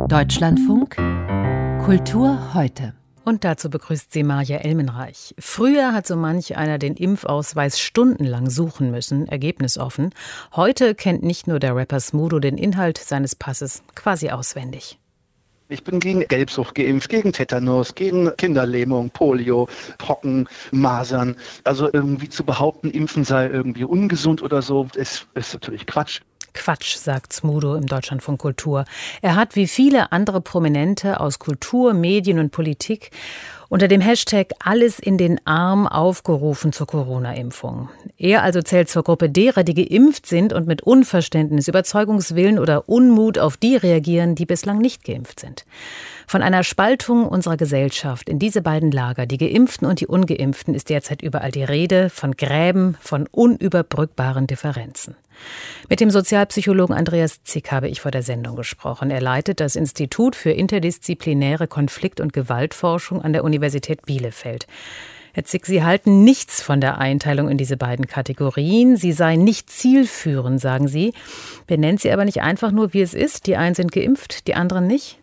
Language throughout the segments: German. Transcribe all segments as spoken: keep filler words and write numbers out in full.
Deutschlandfunk Kultur heute. Und dazu begrüßt sie Marja Elmenreich. Früher hat so manch einer den Impfausweis stundenlang suchen müssen, ergebnisoffen. Heute kennt nicht nur der Rapper Smudo den Inhalt seines Passes quasi auswendig. Ich bin gegen Gelbsucht geimpft, gegen Tetanus, gegen Kinderlähmung, Polio, Pocken, Masern. Also irgendwie zu behaupten, Impfen sei irgendwie ungesund oder so, ist, ist natürlich Quatsch. Quatsch, sagt Smudo im Deutschlandfunk Kultur. Er hat wie viele andere Prominente aus Kultur, Medien und Politik unter dem Hashtag Alles in den Arm aufgerufen zur Corona-Impfung. Er also zählt zur Gruppe derer, die geimpft sind und mit Unverständnis, Überzeugungswillen oder Unmut auf die reagieren, die bislang nicht geimpft sind. Von einer Spaltung unserer Gesellschaft in diese beiden Lager, die Geimpften und die Ungeimpften, ist derzeit überall die Rede, von Gräben, von unüberbrückbaren Differenzen. Mit dem Sozialpsychologen Andreas Zick habe ich vor der Sendung gesprochen. Er leitet das Institut für interdisziplinäre Konflikt- und Gewaltforschung an der Universität Bielefeld. Herr Zick, Sie halten nichts von der Einteilung in diese beiden Kategorien. Sie sei nicht zielführend, sagen Sie. Benennt sie aber nicht einfach nur, wie es ist. Die einen sind geimpft, die anderen nicht?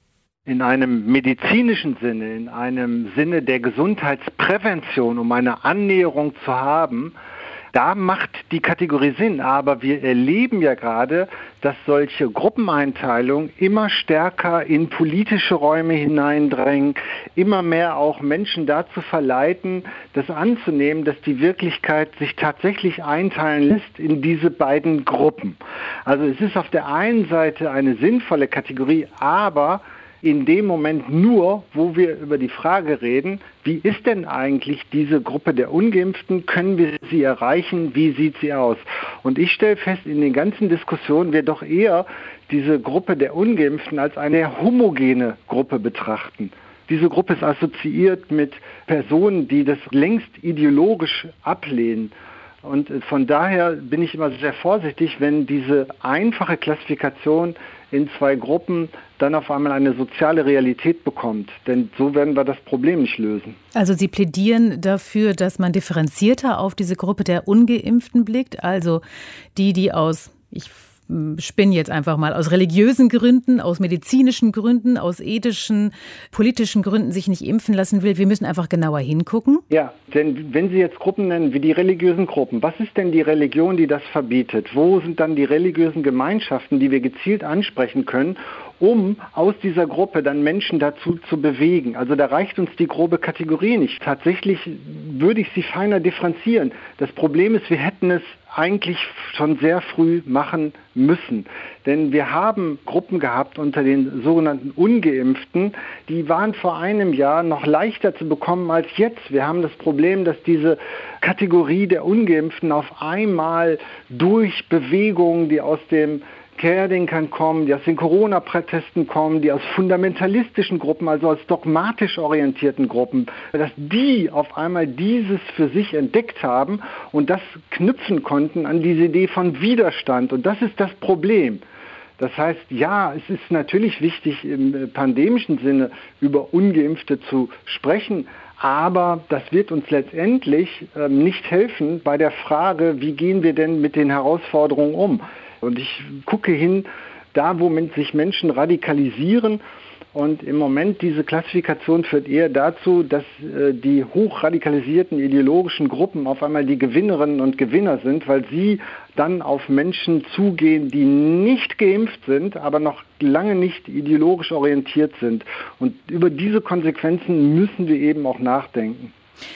In einem medizinischen Sinne, in einem Sinne der Gesundheitsprävention, um eine Annäherung zu haben, da macht die Kategorie Sinn. Aber wir erleben ja gerade, dass solche Gruppeneinteilungen immer stärker in politische Räume hineindrängen, immer mehr auch Menschen dazu verleiten, das anzunehmen, dass die Wirklichkeit sich tatsächlich einteilen lässt in diese beiden Gruppen. Also es ist auf der einen Seite eine sinnvolle Kategorie, aber in dem Moment nur, wo wir über die Frage reden, wie ist denn eigentlich diese Gruppe der Ungeimpften, können wir sie erreichen, wie sieht sie aus? Und ich stelle fest, in den ganzen Diskussionen wir doch eher diese Gruppe der Ungeimpften als eine homogene Gruppe betrachten. Diese Gruppe ist assoziiert mit Personen, die das längst ideologisch ablehnen. Und von daher bin ich immer sehr vorsichtig, wenn diese einfache Klassifikation in zwei Gruppen dann auf einmal eine soziale Realität bekommt. Denn so werden wir das Problem nicht lösen. Also Sie plädieren dafür, dass man differenzierter auf diese Gruppe der Ungeimpften blickt, also die, die aus, ich spinne jetzt einfach mal, aus religiösen Gründen, aus medizinischen Gründen, aus ethischen, politischen Gründen sich nicht impfen lassen will. Wir müssen einfach genauer hingucken. Ja, denn wenn Sie jetzt Gruppen nennen wie die religiösen Gruppen, was ist denn die Religion, die das verbietet? Wo sind dann die religiösen Gemeinschaften, die wir gezielt ansprechen können, um aus dieser Gruppe dann Menschen dazu zu bewegen? Also da reicht uns die grobe Kategorie nicht. Tatsächlich würde ich sie feiner differenzieren. Das Problem ist, wir hätten es eigentlich schon sehr früh machen müssen. Denn wir haben Gruppen gehabt unter den sogenannten Ungeimpften, die waren vor einem Jahr noch leichter zu bekommen als jetzt. Wir haben das Problem, dass diese Kategorie der Ungeimpften auf einmal durch Bewegungen, die aus dem Querdenkern kommen, die aus den Corona-Protesten kommen, die aus fundamentalistischen Gruppen, also aus dogmatisch orientierten Gruppen, dass die auf einmal dieses für sich entdeckt haben und das knüpfen konnten an diese Idee von Widerstand. Und das ist das Problem. Das heißt, ja, es ist natürlich wichtig, im pandemischen Sinne über Ungeimpfte zu sprechen, aber das wird uns letztendlich äh, nicht helfen bei der Frage, wie gehen wir denn mit den Herausforderungen um? Und ich gucke hin, da wo sich Menschen radikalisieren, und im Moment diese Klassifikation führt eher dazu, dass äh, die hochradikalisierten ideologischen Gruppen auf einmal die Gewinnerinnen und Gewinner sind, weil sie dann auf Menschen zugehen, die nicht geimpft sind, aber noch lange nicht ideologisch orientiert sind. Und über diese Konsequenzen müssen wir eben auch nachdenken.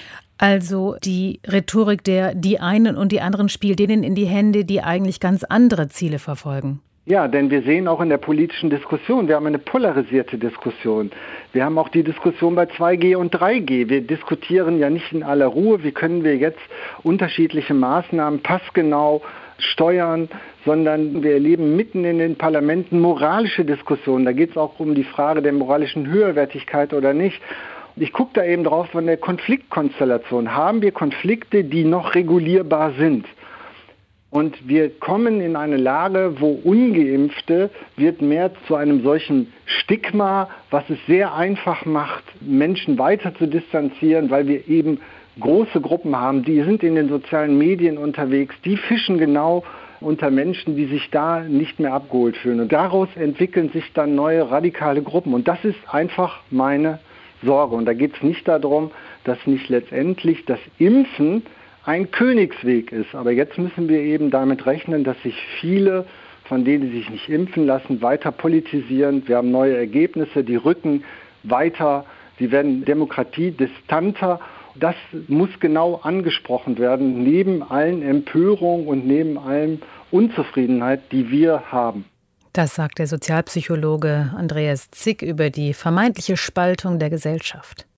Also die Rhetorik der die einen und die anderen spielt denen in die Hände, die eigentlich ganz andere Ziele verfolgen. Ja, denn wir sehen auch in der politischen Diskussion, wir haben eine polarisierte Diskussion. Wir haben auch die Diskussion bei zwei G und drei G. Wir diskutieren ja nicht in aller Ruhe, wie können wir jetzt unterschiedliche Maßnahmen passgenau steuern, sondern wir erleben mitten in den Parlamenten moralische Diskussionen. Da geht es auch um die Frage der moralischen Höherwertigkeit oder nicht. Ich gucke da eben drauf von der Konfliktkonstellation. Haben wir Konflikte, die noch regulierbar sind? Und wir kommen in eine Lage, wo Ungeimpfte wird mehr zu einem solchen Stigma, was es sehr einfach macht, Menschen weiter zu distanzieren, weil wir eben große Gruppen haben, die sind in den sozialen Medien unterwegs, die fischen genau unter Menschen, die sich da nicht mehr abgeholt fühlen. Und daraus entwickeln sich dann neue radikale Gruppen. Und das ist einfach meine Sorge. Und da geht es nicht darum, dass nicht letztendlich das Impfen ein Königsweg ist. Aber jetzt müssen wir eben damit rechnen, dass sich viele von denen, die sich nicht impfen lassen, weiter politisieren. Wir haben neue Ergebnisse, die rücken weiter, sie werden Demokratie distanter. Das muss genau angesprochen werden, neben allen Empörungen und neben allen Unzufriedenheit, die wir haben. Das sagt der Sozialpsychologe Andreas Zick über die vermeintliche Spaltung der Gesellschaft.